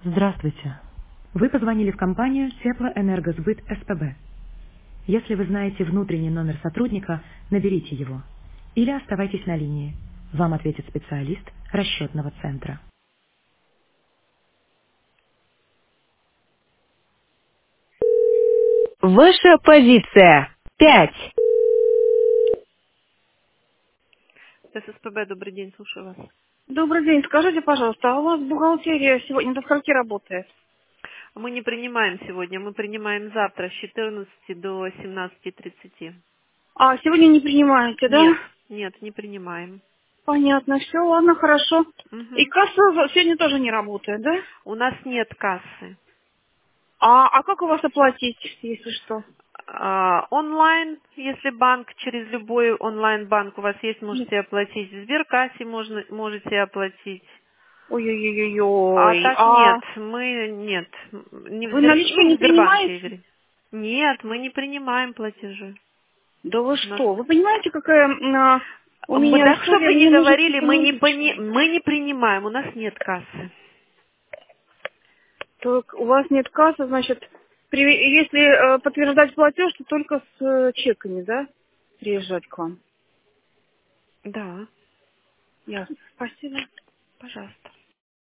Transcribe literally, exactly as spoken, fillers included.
Здравствуйте. Вы позвонили в компанию Теплоэнергосбыт СПБ. Если вы знаете внутренний номер сотрудника, наберите его. Или оставайтесь на линии. Вам ответит специалист расчетного центра. Ваша позиция. Пять. ССПБ, добрый день, слушаю вас. Добрый день. Скажите, пожалуйста, а у вас бухгалтерия сегодня до скольки работает? Мы не принимаем сегодня, мы принимаем завтра с четырнадцати до семнадцати тридцати. А, сегодня не принимаете, да? Нет, нет, не принимаем. Понятно. Все, ладно, хорошо. И Мгм. касса сегодня тоже не работает, да? У нас нет кассы. А, а как у вас оплатить, если что? А, онлайн, если банк, через любой онлайн-банк у вас есть, Нет. можете оплатить. В Сберкассе можно, можете оплатить. А Ой-ой-ой-ой. так нет, А мы нет. Не в вы Сбер, наличкой ну, в не Сбербанке, принимаете? вернее. Нет, мы не принимаем платежи. Да вы У нас... что? Вы понимаете, какая м, а, у Мы меня так, чтобы история? вы не Мне нужно говорили, только мы не, пони- наличные. мы не принимаем, у нас нет кассы. Так, у вас нет кассы, значит, при- если э, подтверждать платеж, то только с э, чеками, да? Приезжать к вам. Да, Ясно. Спасибо. пожалуйста.